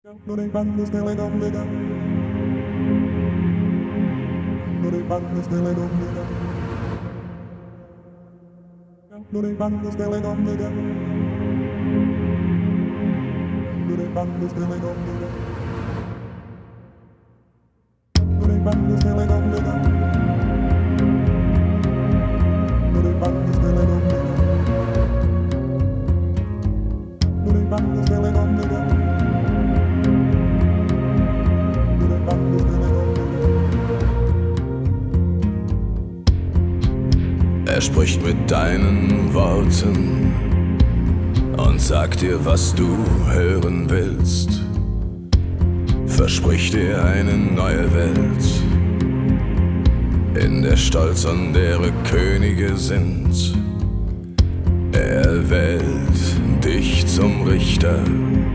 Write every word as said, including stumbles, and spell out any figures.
No they bandos que le don le dan. No they bandos que le don le dan. No they bandos que le don le dan. No they bandos que le don le dan. No they bandos que le don le dan. No they bandos que le don le dan. No they bandos que le don le dan. Er spricht mit deinen Worten und sagt dir, was du hören willst. Verspricht dir eine neue Welt, in der Stolz und Ehre Könige sind. Er wählt dich zum Richter